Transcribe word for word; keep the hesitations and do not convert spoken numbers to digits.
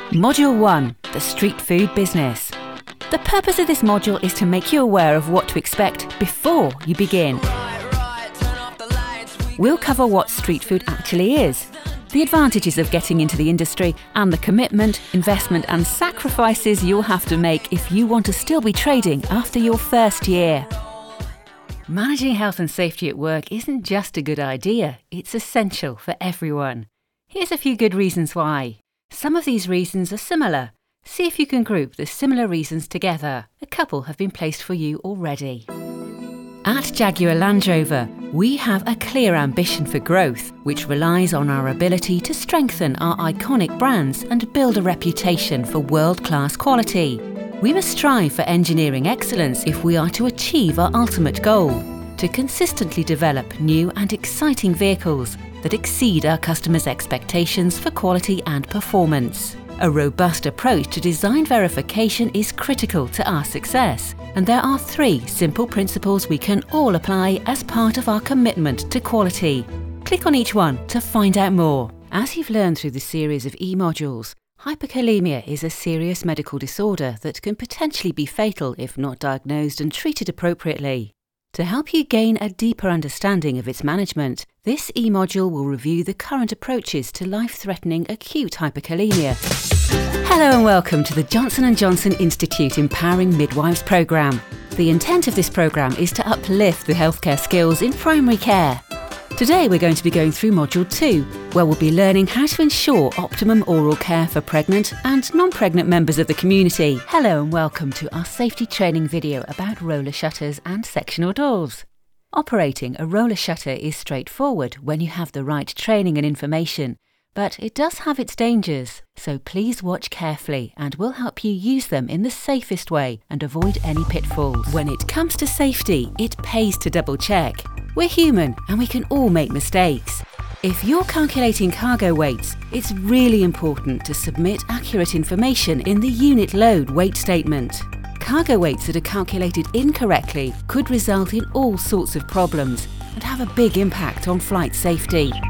Module one, the street food business. The purpose of this module is to make you aware of what to expect before you begin. We'll cover what street food actually is, the advantages of getting into the industry, and the commitment, investment and sacrifices you'll have to make if you want to still be trading after your first year. Managing health and safety at work isn't just a good idea, it's essential for everyone. Here's a few good reasons why. Some of these reasons are similar. See if you can group the similar reasons together. A couple have been placed for you already. At Jaguar Land Rover, we have a clear ambition for growth, which relies on our ability to strengthen our iconic brands and build a reputation for world-class quality. We must strive for engineering excellence if we are to achieve our ultimate goal, to consistently develop new and exciting vehicles that exceed our customers' expectations for quality and performance. A robust approach to design verification is critical to our success, and there are three simple principles we can all apply as part of our commitment to quality. Click on each one to find out more. As you've learned through the series of e-modules, hyperkalemia is a serious medical disorder that can potentially be fatal if not diagnosed and treated appropriately. To help you gain a deeper understanding of its management, this e-module will review the current approaches to life-threatening acute hyperkalemia. Hello and welcome to the Johnson and Johnson Institute Empowering Midwives programme. The intent of this programme is to uplift the healthcare skills in primary care. Today we're going to be going through Module two, where we'll be learning how to ensure optimum oral care for pregnant and non-pregnant members of the community. Hello and welcome to our safety training video about roller shutters and sectional doors. Operating a roller shutter is straightforward when you have the right training and information, but it does have its dangers, so please watch carefully and we'll help you use them in the safest way and avoid any pitfalls. When it comes to safety, it pays to double check. We're human and we can all make mistakes. If you're calculating cargo weights, it's really important to submit accurate information in the unit load weight statement. Cargo weights that are calculated incorrectly could result in all sorts of problems and have a big impact on flight safety.